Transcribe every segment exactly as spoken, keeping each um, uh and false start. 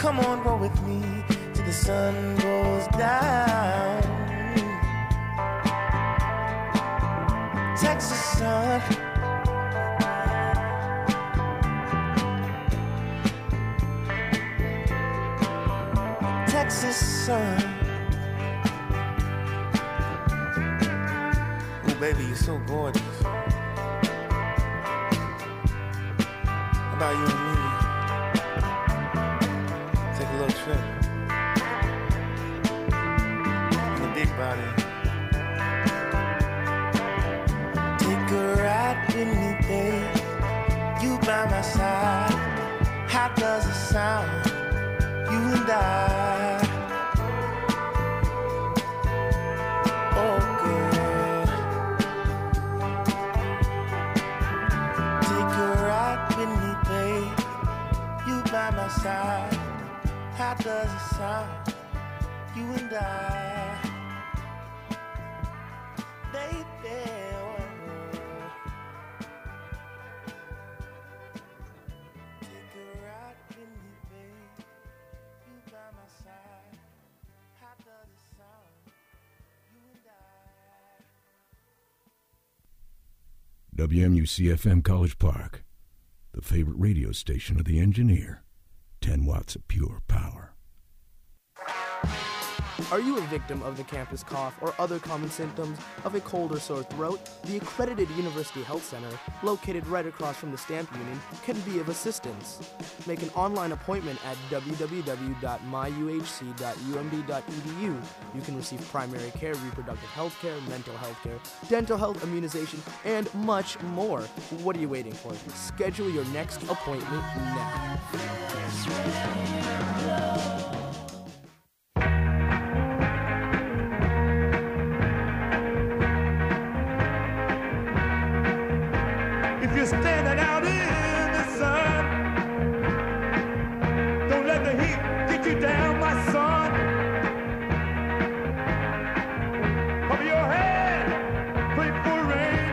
Come on, roll with me till the sun goes down. Texas sun. Texas sun. Oh, baby, you're so gorgeous. How about you and me? Take a little trip in the big body. Take a ride with me, babe. You by my side. How does it sound? You and I. Oh, girl. Take a ride with me, babe. You by my side. How does it sound? You and I, baby. Take a ride with me, babe. You by my side. How does it sound? You and I. W M U C F M College Park, the favorite radio station of the engineer. ten watts of pure power. Are you a victim of the campus cough or other common symptoms of a cold or sore throat? The accredited University Health Center, located right across from the Stamp Union, can be of assistance. Make an online appointment at w w w dot my u h c dot u m d dot e d u. You can receive primary care, reproductive health care, mental health care, dental health, immunization, and much more. What are you waiting for? Schedule your next appointment now. If you're standing out in the sun, don't let the heat get you down, my son. Cover your head, pray for rain.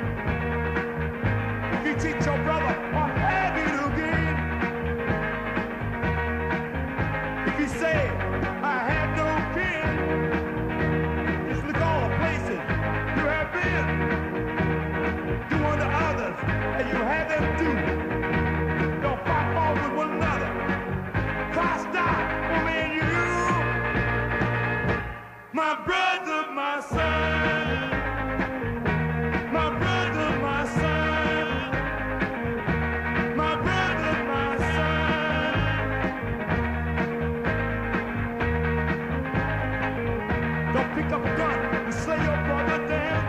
If you cheat your brother or have it again, if you say, I have no kin, just look all the places you have been. Do unto others and you have them do. Don't fight all with one another. Christ died for me and you. My brother, my son. My brother, my son. My brother, my son. Don't pick up a gun and slay your brother down.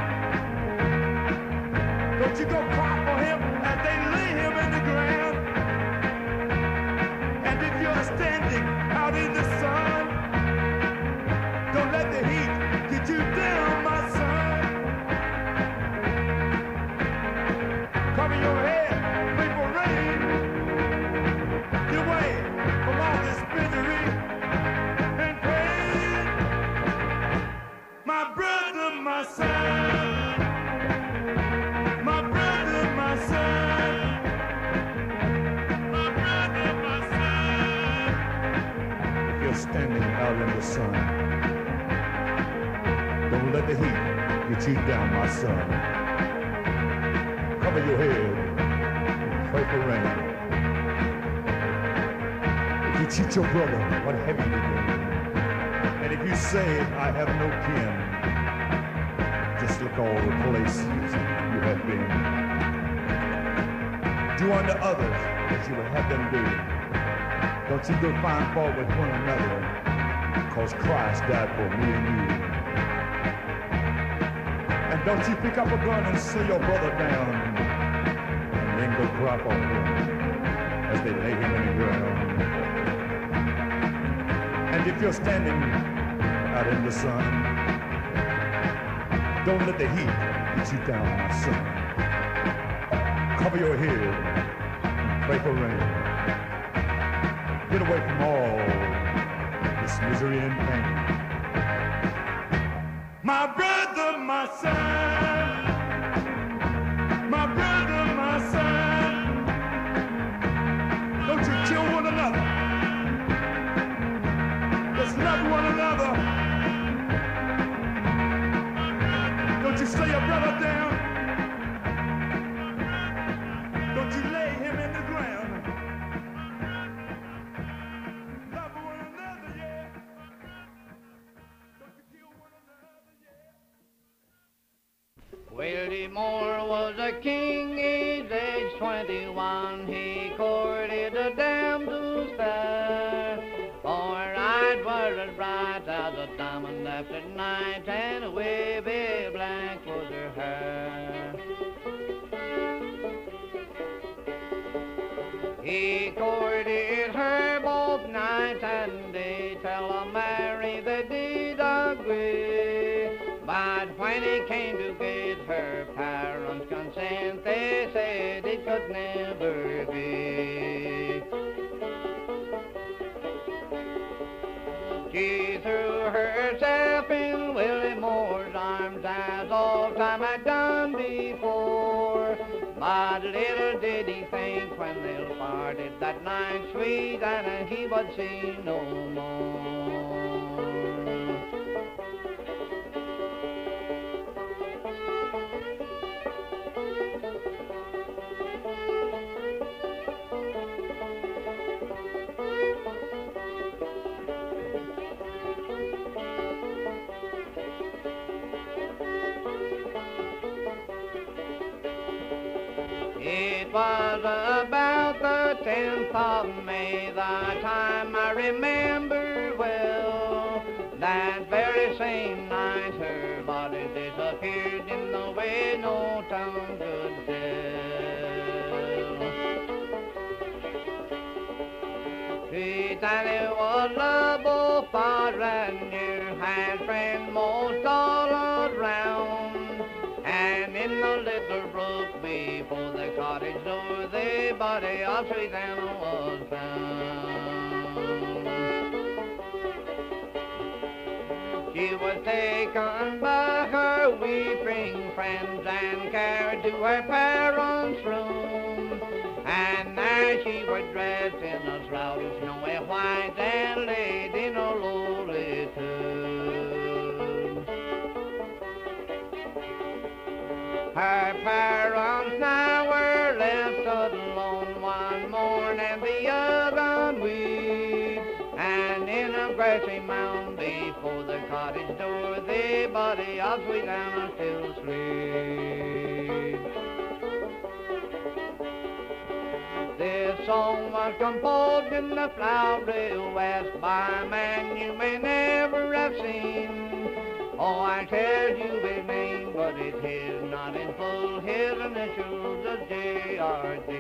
Don't you go cry for him as they lay him in the ground. And if you're standing out in the sun, don't let the heat get you down, my son. Cover your head, pray for rain. Get away from all this misery and pain. My brother, my son. My brother, my son. My brother, my son. If you're standing out in the sun, don't let the heat get you down, my son. Cover your head and pray for rain. If you cheat your brother, what have you to do? And if you say, I have no kin, just look all the places you have been. Do unto others as you would have them do. Don't you go find fault with one another, because Christ died for me and you. And don't you pick up a gun and slay your brother down, and then go cry for him as they lay him in the ground. And if you're standing out in the sun, don't let the heat get you down, my son. Cover your head and pray for rain. Get away from all this misery and pain. My brother, my son. My brother, my son. Don't you kill one another. hurt one another. Don't you slow your brother down. Don't you lay him in the ground. Love one another, yeah. Don't you kill one another, yeah. Willie Moore was a king, his age twenty-one. He courted a damsel fair. For eyes were as bright as a diamond after night, and a wavy black was her hair. He courted her both night and day, till a marry they did agree. But when he came to get her parents' consent, they said it could never be. She threw herself in Willie Moore's arms as all time had done before. But little did he think when they parted that night, sweet Anna, he would see no more. It was about the tenth of May, the time I remember well. That very same night her body disappeared in the way no tongue could tell. Sweet Annie was lovable, far and near, had friends most all around. And in the little brook before the cottage door, the body of Sweet Anna was found. She was taken by her weeping friends and carried to her parents' room. And there she was dressed in a shroud of snowy white and laid in a lowly tomb. Her parents now were left alone, one mourned and the other weep. And in a grassy mound before the cottage door, the body of Sweet Anna still sleeps. This song was composed in the flowery West by a man you may never have seen. Oh, I tell you his name, but it is not in full. His initials are J R D.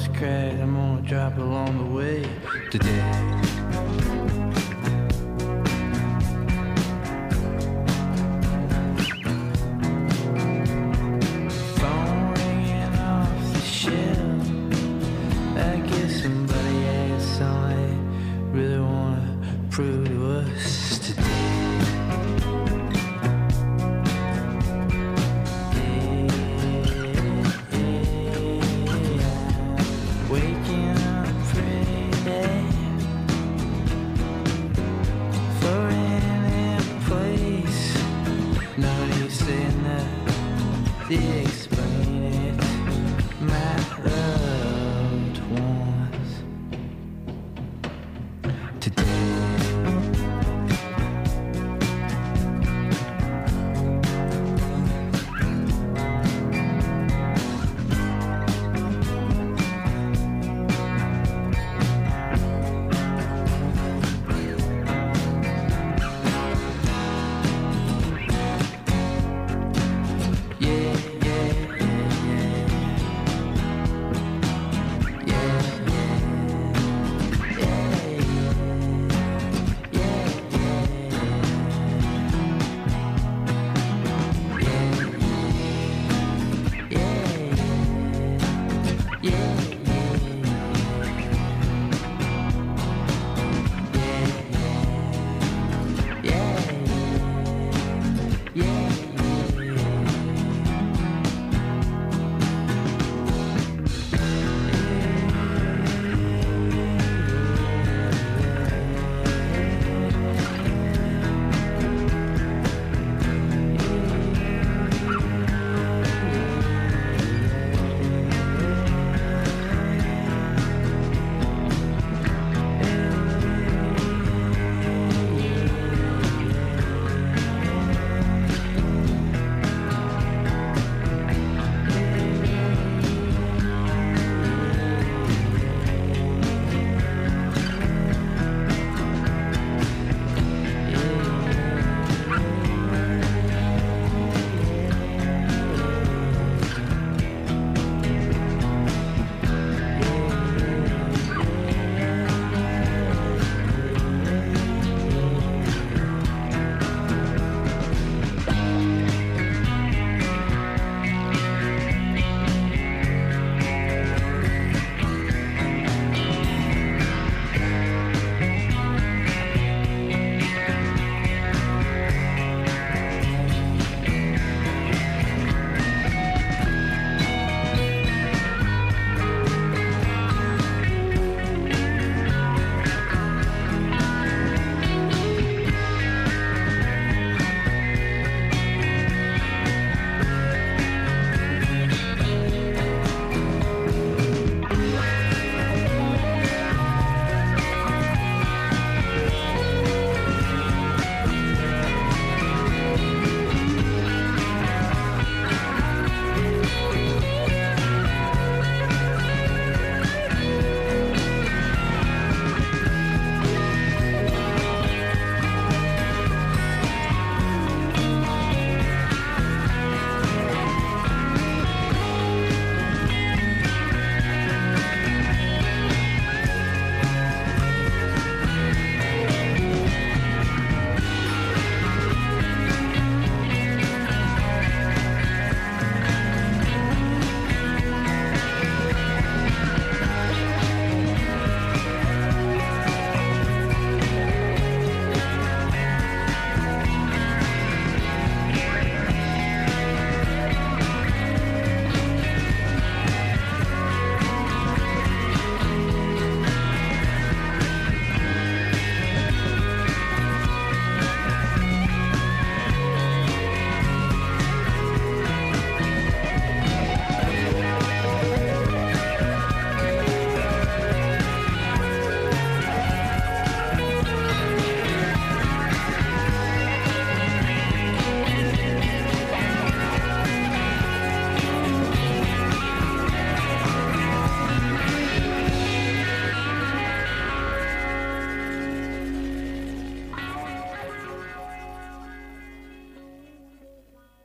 lost crack, I'm gonna drop along the way today. Prove to us today. Yeah, yeah. Waking up pretty for any place. Nobody saying that they explain it. My loved ones today.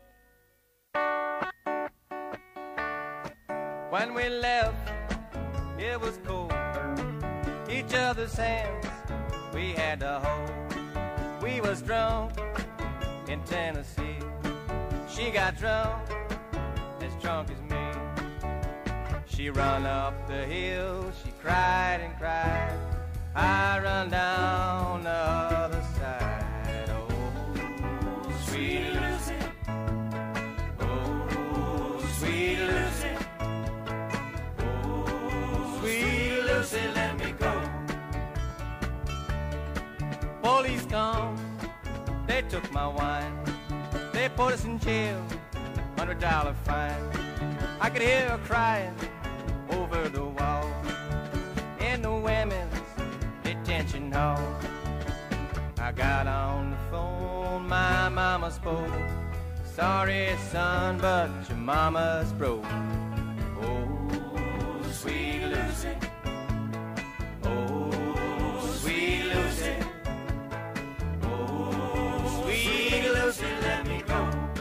When we left it was cold. Each other's hands we had to hold. We was drunk in Tennessee. She got drunk, as drunk as me. She run up the hill, she cried and cried. I run down the other side. Oh, sweet Lucy. Oh, sweet Lucy. Oh, sweet Lucy, let me go. Police come, they took my wine. They put us in jail, hundred dollar fine. I could hear her crying over the wall in the women's detention hall. I got on the phone, my mama spoke. Sorry, son, but your mama's broke. Oh, sweet Lucy. Oh, sweet Lucy. Oh, sweet Lucy, let me go.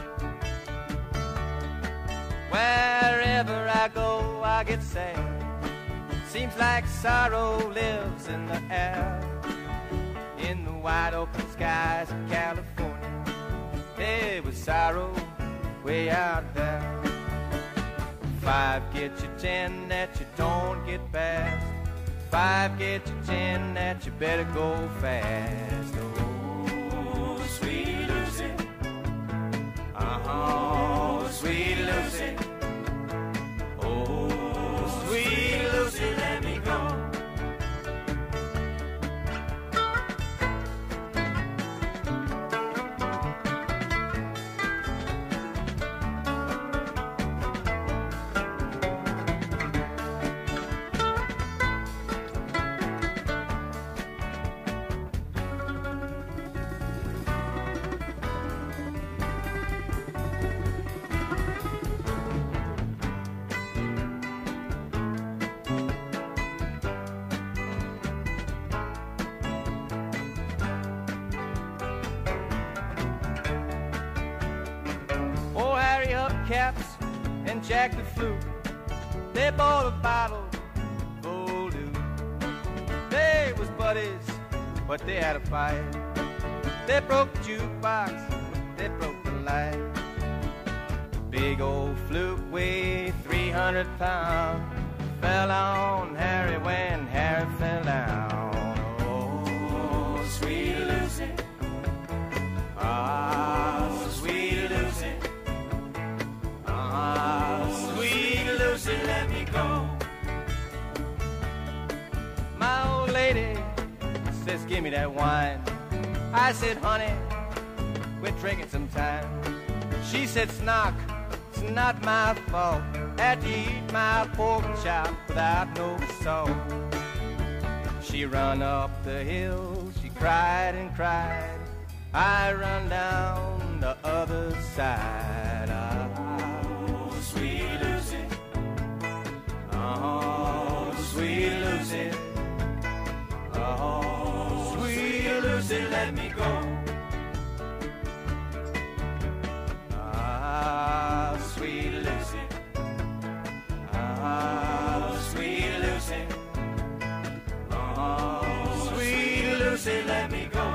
Wherever I go, I get sad. Seems like sorrow lives in the air. In the wide open skies of California, there was sorrow way out there. Five get you ten that you don't get past. Five get you ten that you better go fast. Oh, sweet Lucy. Uh-huh, sweet Lucy. Oh, sweet Lucy, let me go. Caps and Jack the Flute, they bought a bottle full loot. They was buddies, but they had a fight. They broke the jukebox, they broke the light. The big old flute weighed three hundred pounds, fell on Harry when Harry fell down. Oh, sweet Lucy. Ah, sweet Lucy. Ah, sweet Lucy, let me go. My old lady says, give me that wine. I said, honey, we're drinking some time. She said, Snock, it's not my fault. Had to eat my pork chop without no salt. She run up the hill, she cried and cried. I run down the other side. Oh, sweet Lucy. Oh, sweet Lucy. Oh, sweet Lucy, let me go. Ah, sweet Lucy. Ah, sweet Lucy. Oh, sweet Lucy, let me go.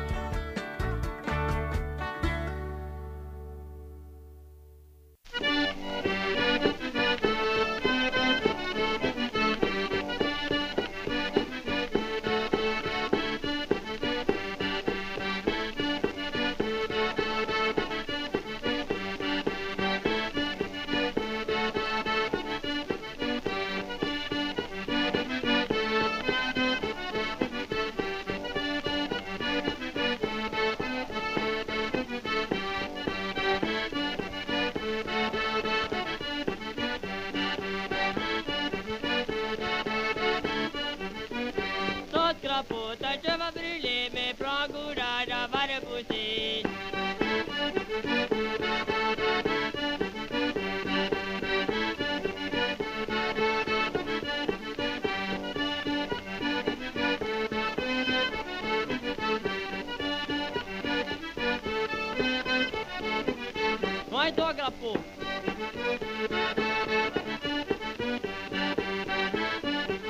Puta, je vais brûler mes prends-courage à va repousser. Vai, toi, Grappot.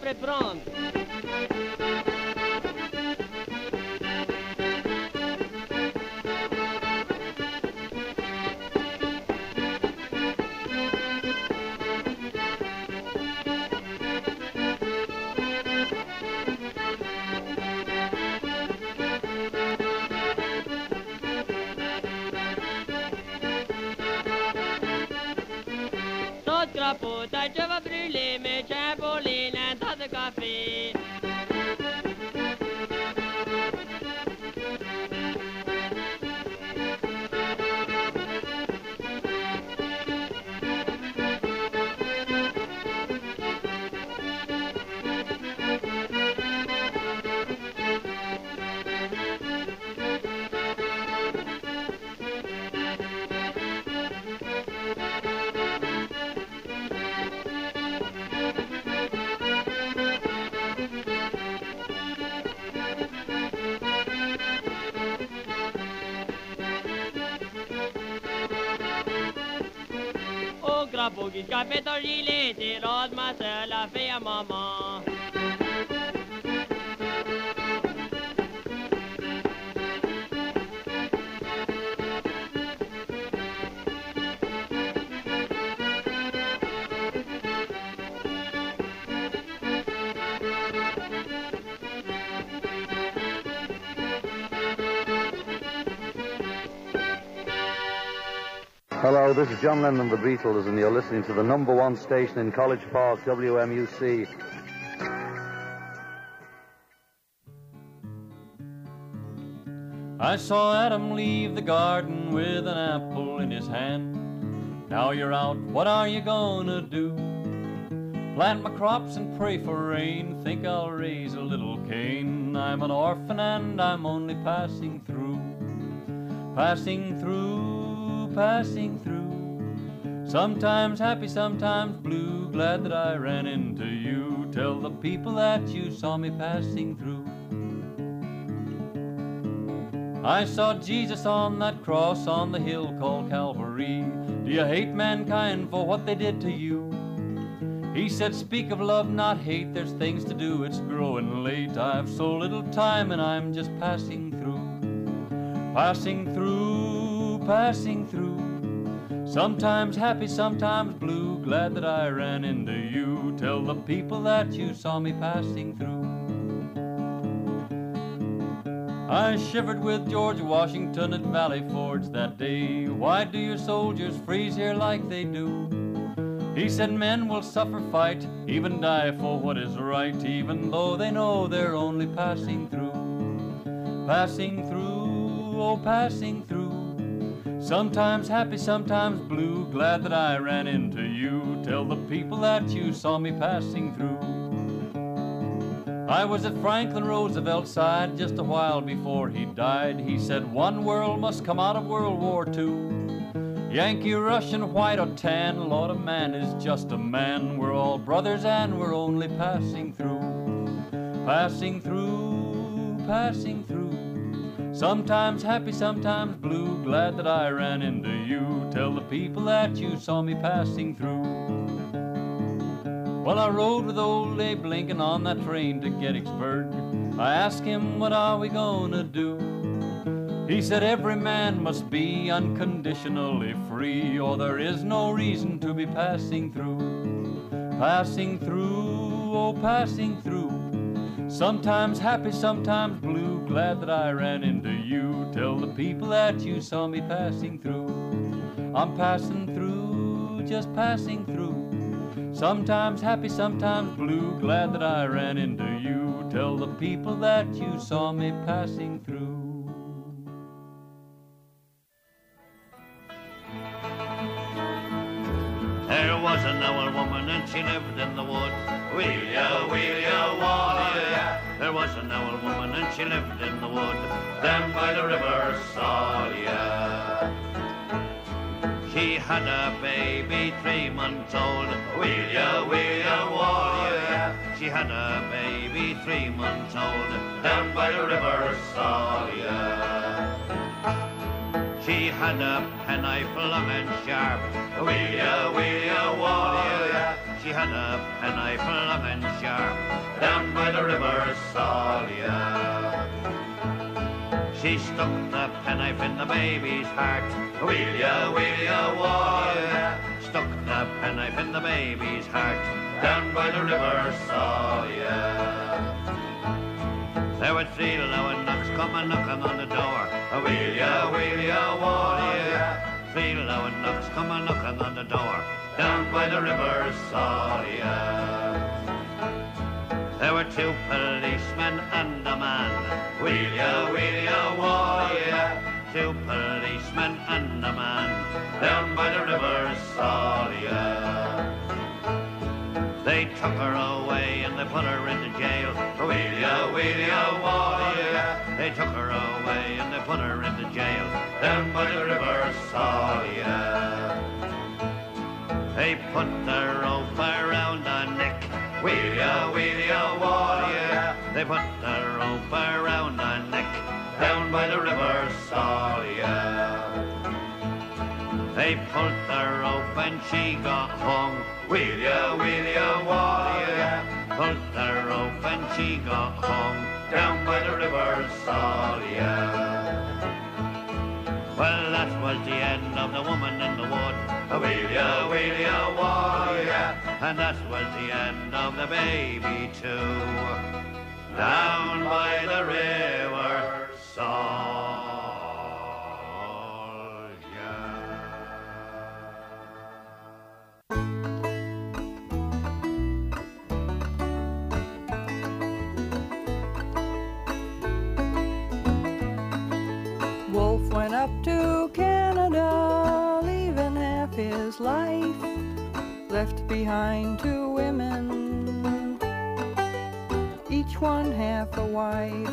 sempre pronto. Puta, je vais brûler mes trampolines, un tas de café. Pour qu'il café ton gilet, t'es rose, ma soeur, la fille à maman. Hello, this is John Lennon of the Beatles, and you're listening to the number one station in College Park, W M U C. I saw Adam leave the garden with an apple in his hand. Now you're out, what are you gonna do? Plant my crops and pray for rain, think I'll raise a little cane. I'm an orphan and I'm only passing through, passing through, passing through. Sometimes happy, sometimes blue, glad that I ran into you. Tell the people that you saw me passing through. I saw Jesus on that cross on the hill called Calvary. Do you hate mankind for what they did to you? He said, speak of love, not hate. There's things to do, it's growing late. I've so little time and I'm just passing through, passing through, passing through. Sometimes happy, sometimes blue, glad that I ran into you. Tell the people that you saw me passing through. I shivered with George Washington at Valley Forge that day. Why do your soldiers freeze here like they do? He said men will suffer fight, even die for what is right, even though they know they're only passing through, passing through, oh passing through. Sometimes happy, sometimes blue, glad that I ran into you. Tell the people that you saw me passing through. I was at Franklin Roosevelt's side just a while before he died. He said one world must come out of World War Two. Yankee, Russian, white or tan, Lord, a man is just a man. We're all brothers and we're only passing through, passing through, passing through. Sometimes happy, sometimes blue, glad that I ran into you. Tell the people that you saw me passing through. Well, I rode with old Abe Lincoln on that train to Gettysburg. I asked him, what are we gonna do? He said, every man must be unconditionally free, or there is no reason to be passing through, passing through, oh passing through. Sometimes happy, sometimes blue, glad that I ran into you. Tell the people that you saw me passing through. I'm passing through, just passing through. Sometimes happy, sometimes blue, glad that I ran into you. Tell the people that you saw me passing through. There was an old woman and she lived in the wood. Wheel ya, wheel ya, wall ya. There was an old woman and she lived in the wood, down by the river Salya. She had a baby three months old. Wheel ya, wheel ya, wall ya. She had a baby three months old, down by the river Salya. She had a penknife long and sharp. Wheel ya, wheel ya, wall ya. She had a penknife long and sharp down by the river Salia. She stuck the penknife in the baby's heart. Wheel ya, wheel ya, warrior. Stuck the penknife in the baby's heart down by the river Salia. There were three low knocks coming knocking on the door. Wheel ya, wheel ya, warrior. Three low knocks coming knocking on the door down by the river Salia. There were two policemen and a man. Wheel ya, wheel ya, warrior. Two policemen and a man down by the river Salia. They took her away and they put her into jail. Wheel ya, wheel ya, warrior. They took her away and they put her into jail down by the river Salia. They put the rope around her neck. Wheel ya, wheel ya, warrior. They put the rope around her neck down by the river Salia. They pulled the rope and she got hung. Wheel ya, wheel ya, warrior. Pulled the rope and she got hung down by the river Salia. Well, that was the end of the woman in the wood. Wheel ya, wheel ya, warrior. And that was the end of the baby too. Down by the river Salia. Wolf went up to Canada, leaving half his life, left behind two women, each one half a wife.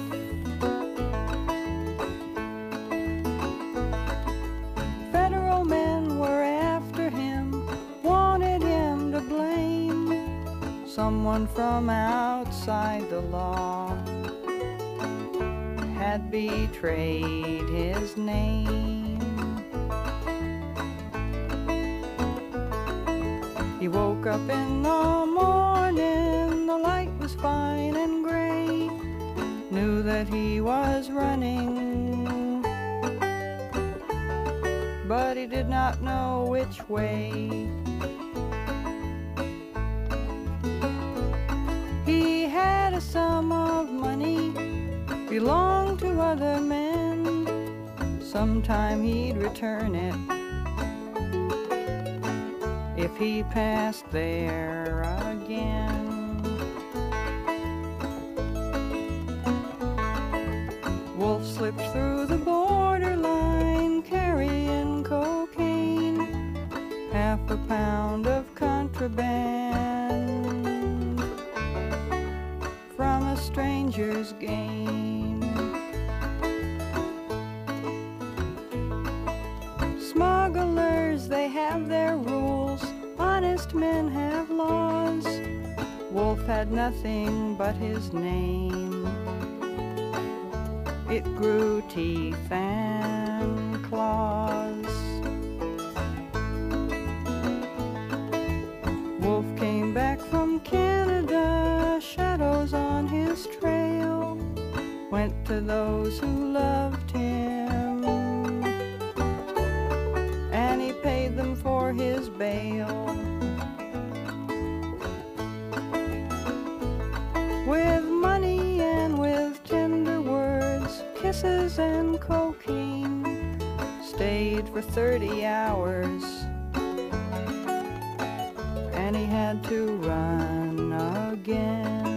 Federal men were after him, wanted him to blame someone from outside the law. Had betrayed his name. He woke up in the morning, the light was fine and gray, knew that he was running, but he did not know which way. He had a sum of money belonged to other men. Sometime he'd return it if he passed there again. Wolf slipped through the borderline, carrying cocaine, half a pound of contraband from a stranger's gain. Smugglers, they have their rules, honest men have laws. Wolf had nothing but his name. It grew teeth and claws. Wolf came back from Canada, shadows on his trail, went to those who loved him, and he paid them for his bail. With money and with tender words, kisses and cocaine, stayed for thirty hours, and he had to run again.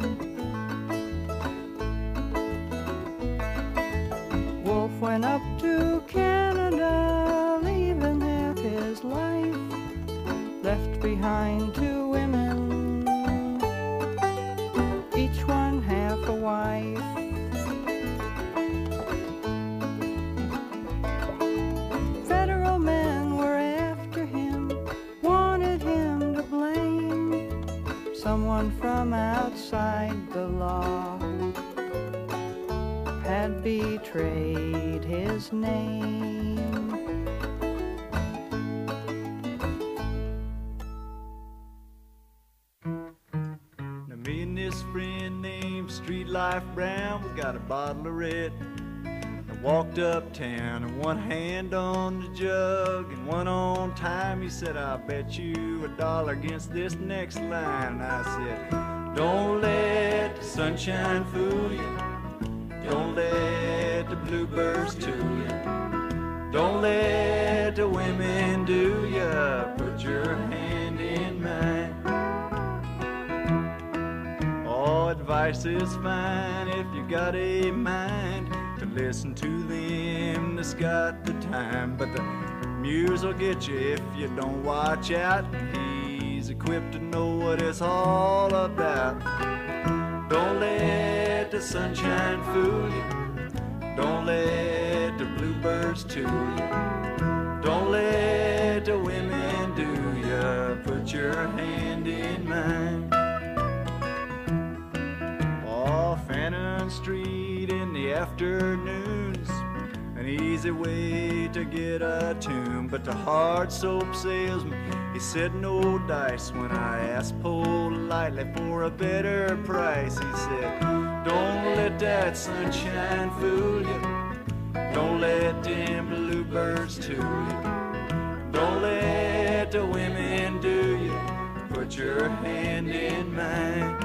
Wolf went up to Canada, leaving half his life, left behind two women, each one half a wife. Federal men were after him, wanted him to blame someone from outside the law, had betrayed his name. best friend named Street Life Brown. We got a bottle of red. I walked uptown and one hand on the jug and one on time. He said, I'll bet you a dollar against this next line. And I said, don't let the sunshine fool you. Don't let the bluebirds tool you. Don't let the women do ya. Put your hand in mine. All advice is fine if you got a mind to listen to them that's got the time. But the muse will get you if you don't watch out. He's equipped to know what it's all about. Don't let the sunshine fool you. Don't let the bluebirds tool you. Don't let the women do ya. Put your hand in mine. Off Annan Street in the afternoons, an easy way to get a tune. But the hard soap salesman, he said no dice. When I asked politely for a better price, he said, don't let that sunshine fool you. Don't let them bluebirds tool you. Don't let the women do you. Put your hand in mine.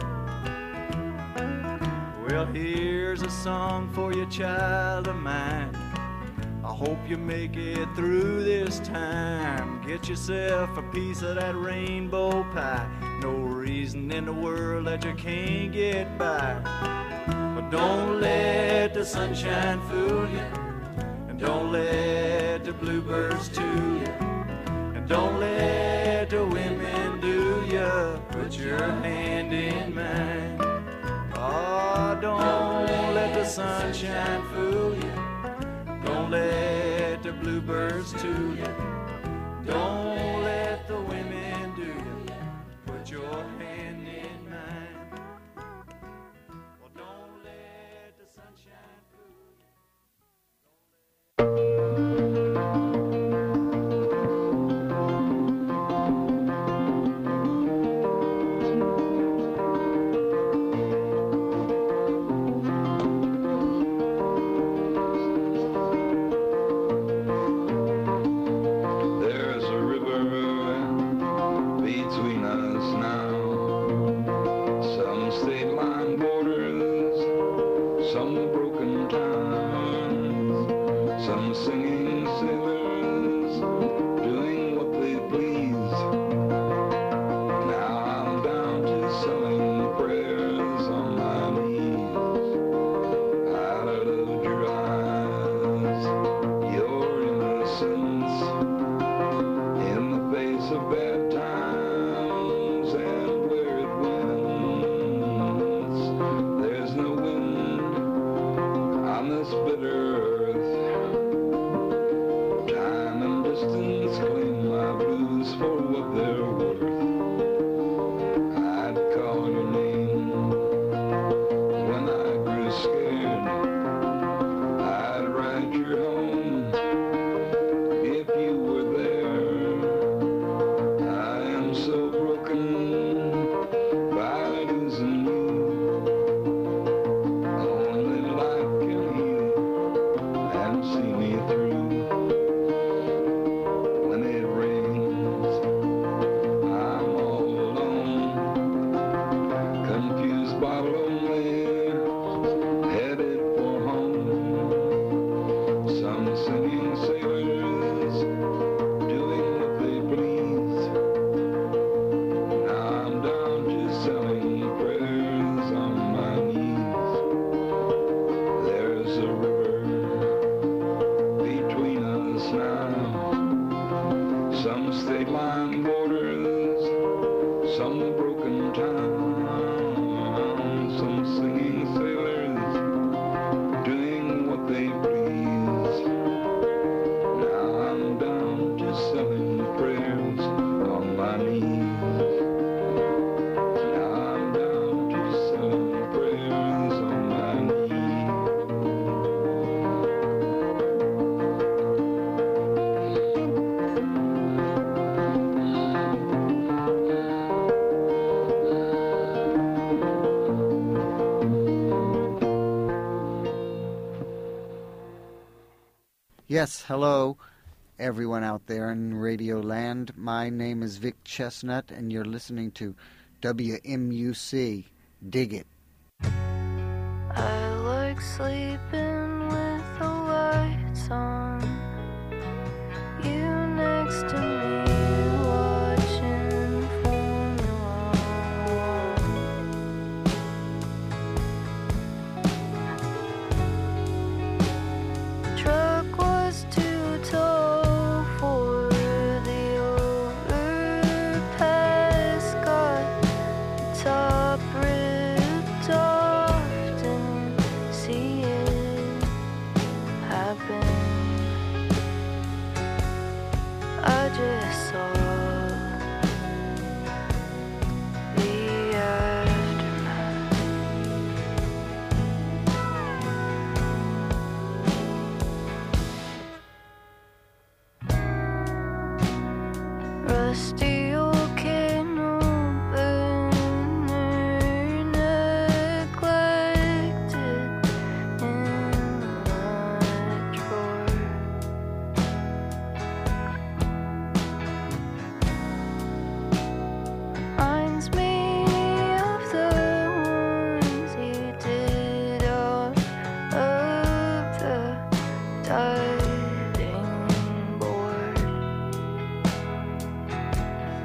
Well, here's a song for you, child of mine. I hope you make it through this time. Get yourself a piece of that rainbow pie. No reason in the world that you can't get by. But don't let the sunshine fool you. And don't let the bluebirds tool you. And don't let the women do ya. Put your hand in mine. Oh, don't let the sunshine fool you. Don't let the bluebirds tool you. Don't let the women do you. Put your hand in mine. Well, don't let the sunshine fool Yes, hello, everyone out there in Radio Land. My name is Vic Chestnut, and you're listening to W M U C. Dig it. I like sleeping with the lights on. You next to me, watching Formula One. Truck was too tall for the overpass. Got the top ripped off. Didn't see it happen. I just saw the aftermath. Rusty old candle burner, neglected in my drawer. Reminds me of the ones he did off of the diving board.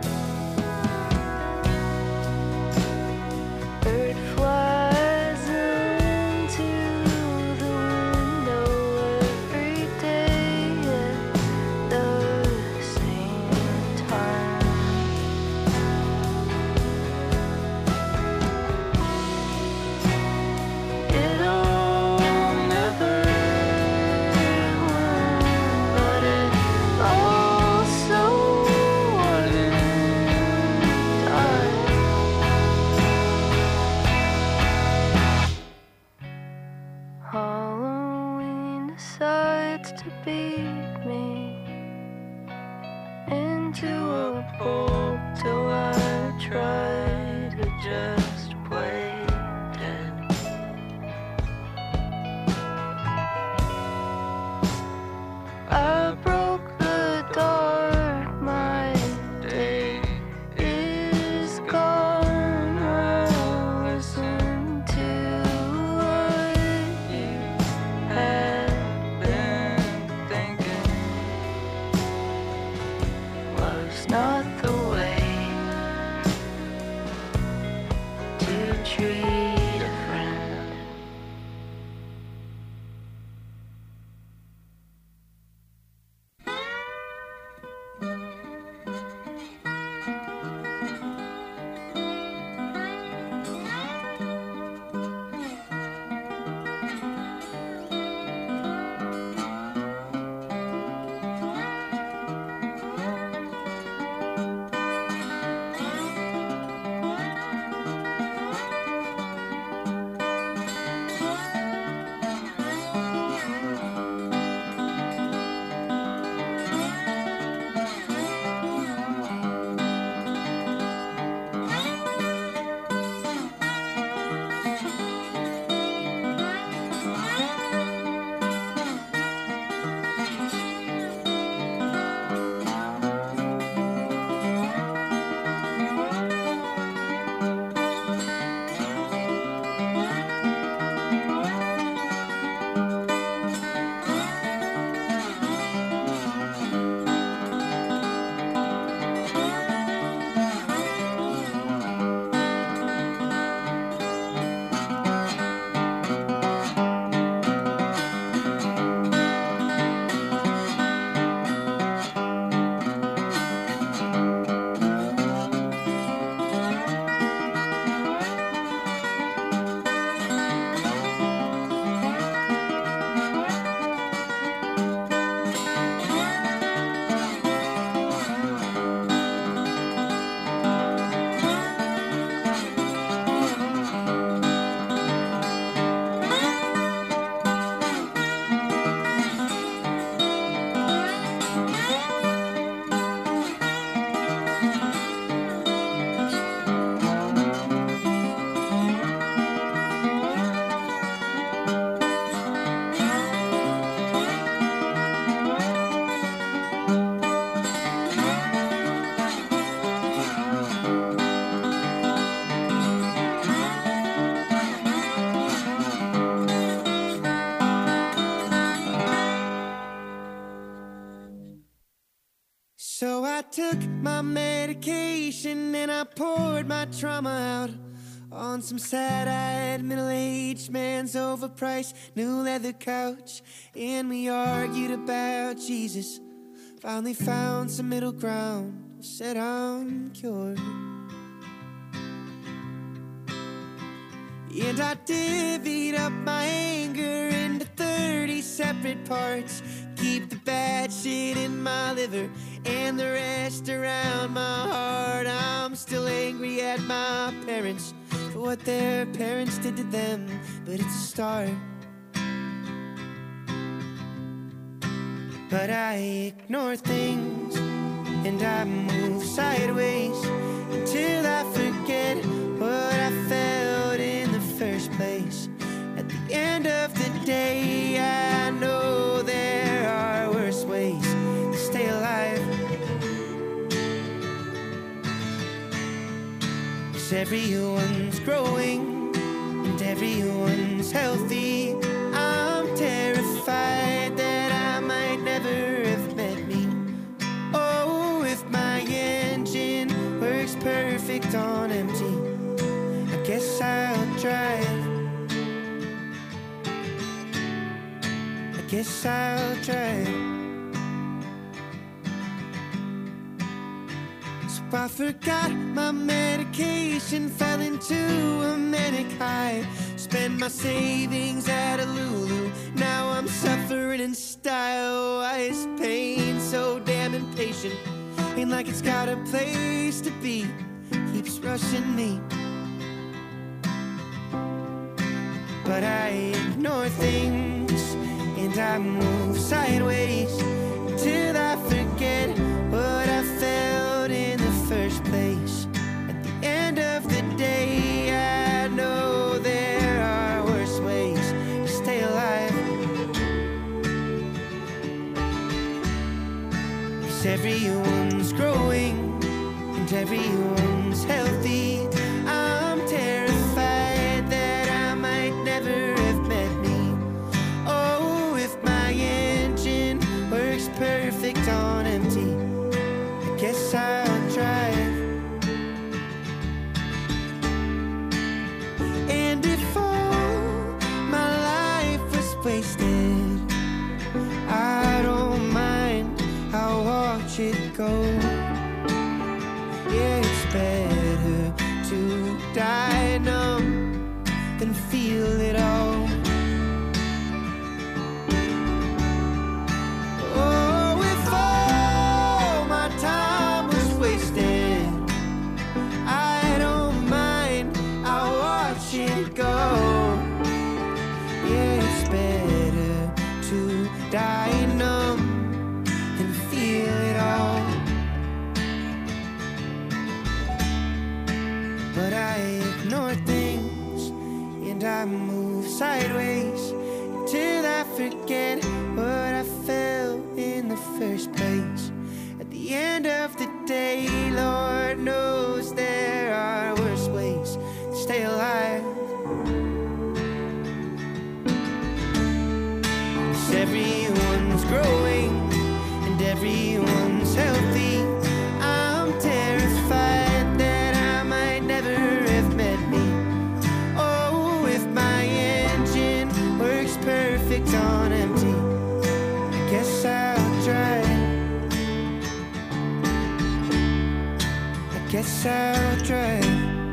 medication and I poured my trauma out on some sad-eyed middle-aged man's overpriced new leather couch. And we argued about Jesus, finally found some middle ground, said I'm cured. And I divvied up my anger into thirty separate parts. Keep the bad shit in my liver and the rest around my heart. I'm still angry at my parents for what their parents did to them, but it's a start. But I ignore things and I move sideways until I forget what I felt in the first place. At the end of the day, I know there are worse ways to stay alive. 'Cause everyone's growing and everyone's healthy. I'm terrified that I might never have met me. Oh, if my engine works perfect on empty, I guess I'll drive. I guess I'll drive. So I forgot my medication, fell into a manic high. Spent my savings at a Lulu, now I'm suffering in style. Why is pain so damn impatient? Ain't like it's got a place to be, keeps rushing me. But I ignore things and I move sideways till I forget what I felt in the first place. At the end of the day, I know there are worse ways to stay alive. 'Cause everyone's growing and everyone's healthy. I'm terrified that I might never have met me. Oh, if my engine works perfect on empty, I guess I'll drive. And if all my life was wasted, I don't mind, I'll watch it go. Yeah, it's better to die numb than feel it all. Oh, if all my time was wasted, I don't mind, I'll watch it go. Yeah, it's better to die numb than feel it all. But I ignore things and I move sideways till I forget what I felt in the first place. At the end of the day, Lord knows there are worse ways to stay alive. 'Cause everyone's growing and everyone's healthy. I'm terrified that I might never have met me. Oh, if my engine works perfect on empty, I guess I'll drive. I guess I'll drive.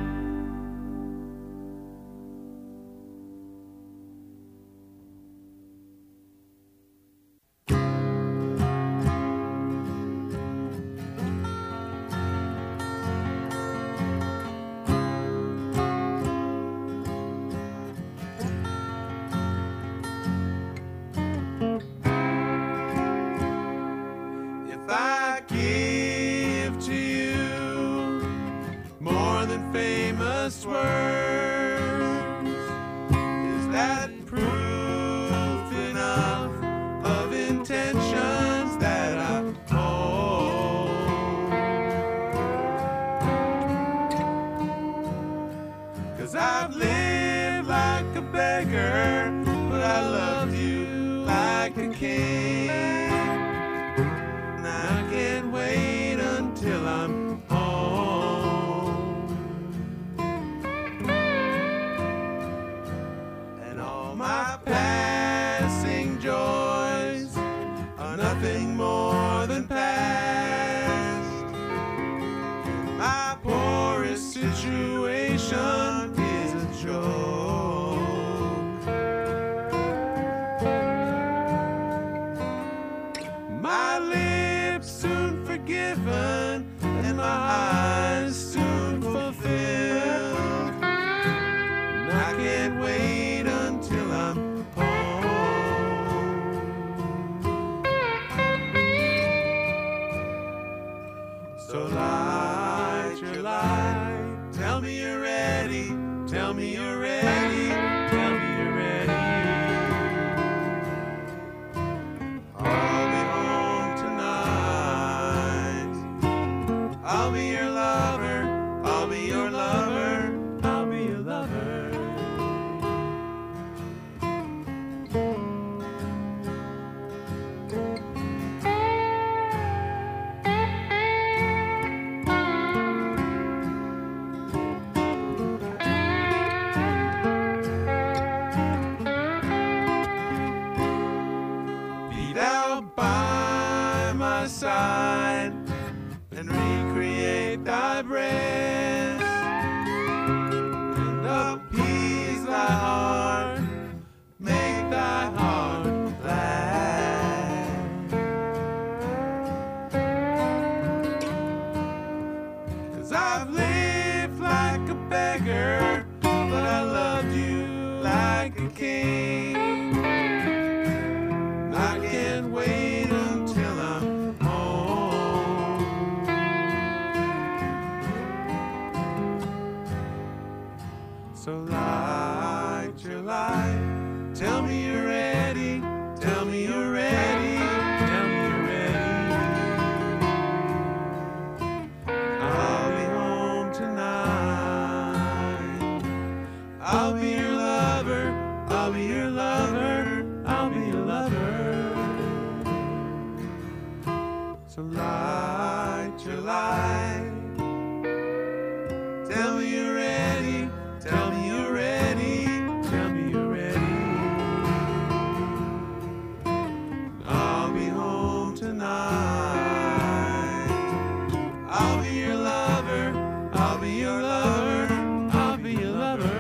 If I give to you more than famous words, is that proof enough of intentions that I hold? 'Cause I've lived like a beggar, but I loved you like a king. And I can't wait until I'm home. Tell me you're ready. Tell me you're ready. Tell me you're ready. I'll be home tonight. I'll be your lover. I'll be your lover. I'll be your lover. Be down by my side and recreate thy breast and appease thy heart, make thy heart glad. 'Cause I've lived like a beggar, but I loved you like a king. I can't wait until I'm home. So light your light. Tell me you're ready. Tell me you're ready. Tell me you're ready. I'll be home tonight. I'll be your lover. I'll be your lover. I'll be your lover. So light your light. Tell me you're ready. Tell me you're ready. Tell me you're ready. I'll be home tonight. I'll be your lover. I'll be your lover. I'll be your lover.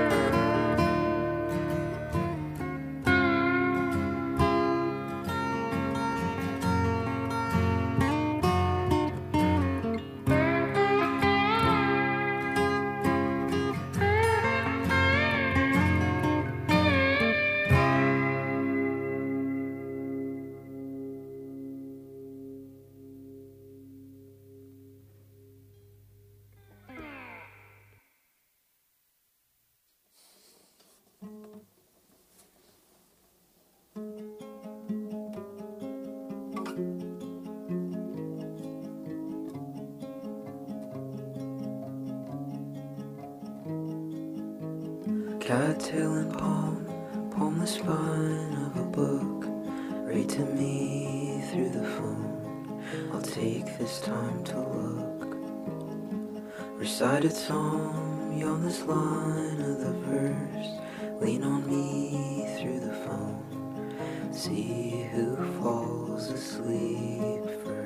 Cattail and palm, palm the spine of a book. Read to me through the phone. I'll take this time to look. Recited psalm, yawn this line of the verse. Lean on me through the phone. See who falls asleep first.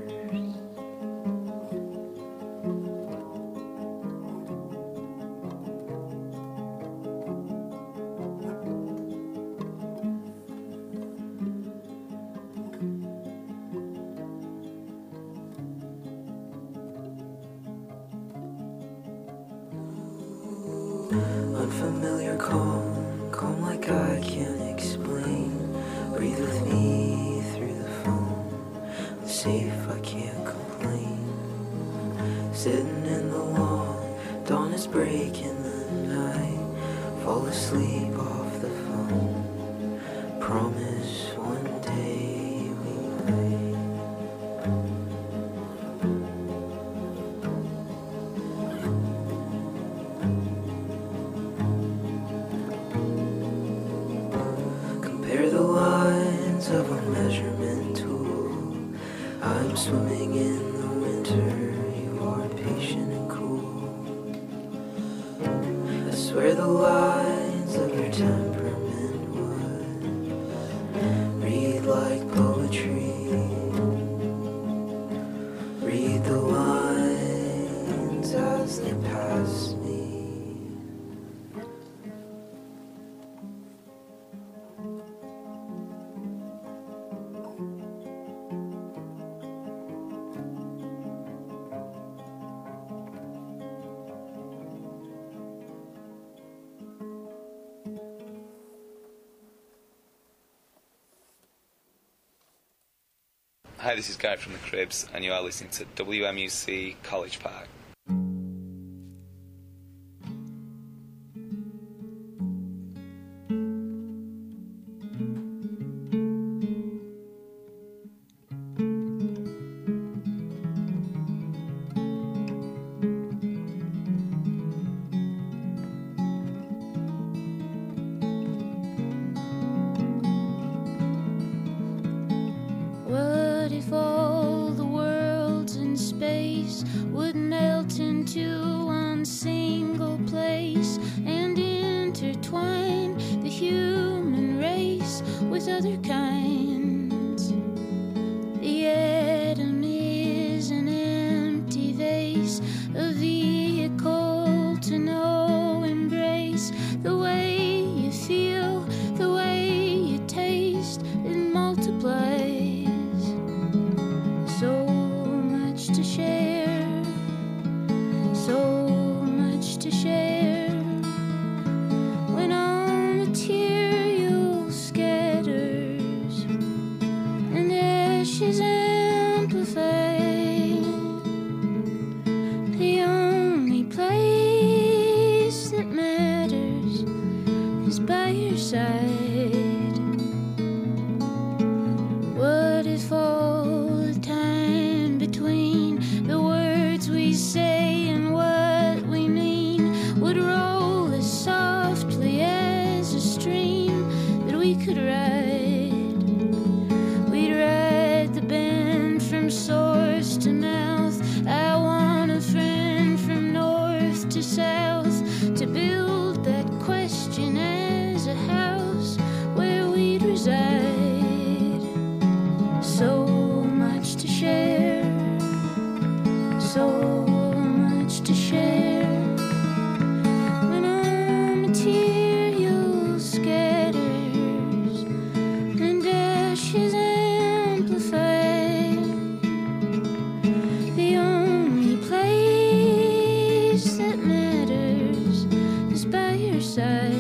Unfamiliar calm, calm like I can't explain. Breathe with me through the phone. I'm safe, I can't complain. Sitting in the lawn, dawn is breaking the night. Fall asleep off the phone. Promise one day we might. Of a measurement tool, I'm swimming in the winter. You are patient and cool. I swear the lines of your temperament would read like poetry. Read the lines as they pass me. Hi, this is Guy from the Cribs, and you are listening to W M U C College Park. south to build that question as a house where we'd reside. So much to share, so much to share. When our material scatters and ashes amplify, the only place that matters is by your side.